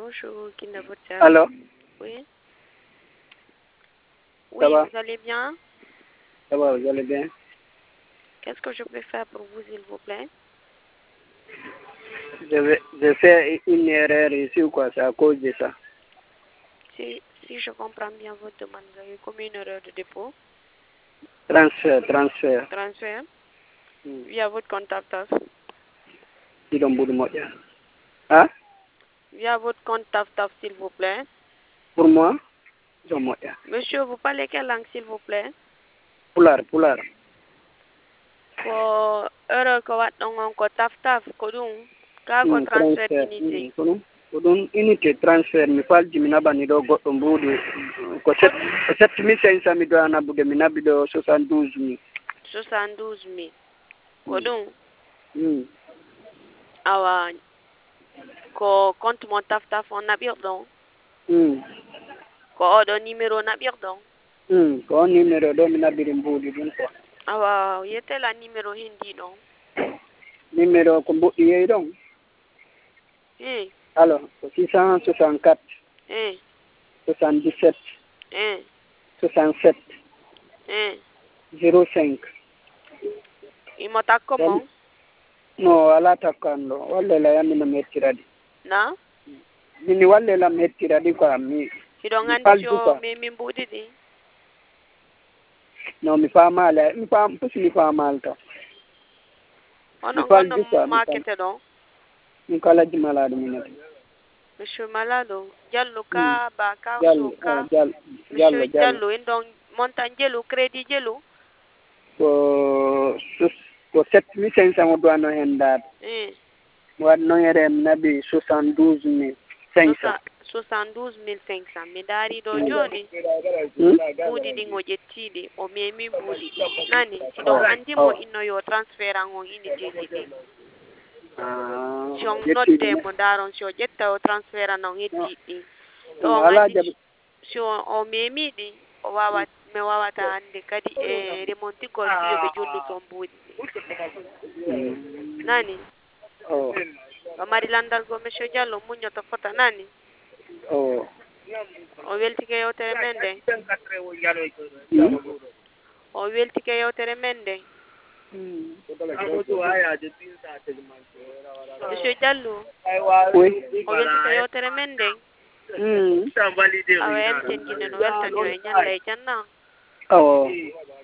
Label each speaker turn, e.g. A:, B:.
A: Bonjour, Kinda Botel.
B: Alors,
A: Oui.
B: ça
A: Oui,
B: va?
A: vous allez bien?
B: Ça va, vous allez bien?
A: Qu'est-ce que je peux faire pour vous, s'il vous plaît?
B: Je fais une erreur ici ou quoi, c'est à cause de ça.
A: Si je comprends bien votre demande, vous avez commis une erreur de dépôt,
B: Transfert.
A: transfert, via votre compte TAFTAF.
B: Ils ont beaucoup de moyens. Hein?
A: Via votre compte TAFTAF, s'il vous plaît.
B: Pour moi, ils ont moyens.
A: Monsieur, vous parlez quelle langue, s'il vous plaît?
B: Pular.
A: Ko erreur ko waɗɗon ko TAFTAF ko ɗum ka ko transfert unité.
B: Ko ɗum unité transfert mi falji mi naɓani ɗo goɗɗo mbuuɗi ko 7500 mi doya naɓude mi naɓi ɗo 72000.
A: 72000 ko ɗum awa ko compte mon TAFTAF on naɓirɗon ko oɗo numéro naɓirɗon
B: ko on numéro ɗo mi naɓiri mbuuɗi ɗum quoi.
A: awa yettela numéro hindi ɗon
B: Numéro ko mbuɗɗi yeyi ɗon alors ko 664 77 67 05
A: imo takko mon
B: no ala takkan ɗo wallela yammino mi hettiradi
A: na
B: mini wallela mi hettiradi quoi mi
A: hiɗo gandi so min mbuɗi ɗi
B: no mi famali mi famali taw
A: onon gonno makete ɗon
B: min kala jumalaɗo minati
A: monsieur Malado Diallo ka ba ka so ka monsieur Diallo en ɗon montant jelu crédit jelu
B: ko 7500 o duwano hen dade mi waɗi noon ere mi naɓi 72500
A: 72500 mi daari ɗo joni mbuuɗi ɗin o ƴettiɗi o memi mbuuɗi ɗi nani siɗon andi mo inno yo transfert an on unité ji ɗin si on nodde mo daron si o ƴetta o transfert an on heddi ɗi ɗo andi si o memi ɗi o wawa mi wawata hande kadi e remontigol fiyo ɓe jolluton mbuuɗi ɗi nani o mari landal go monsieur Diallo muñoto fota nani o weltike yewtere men nde o weltike yewtere men nde monsieur Diallo o weltike yewtere men nde awa en tenjine no weltani o e ñalla e janna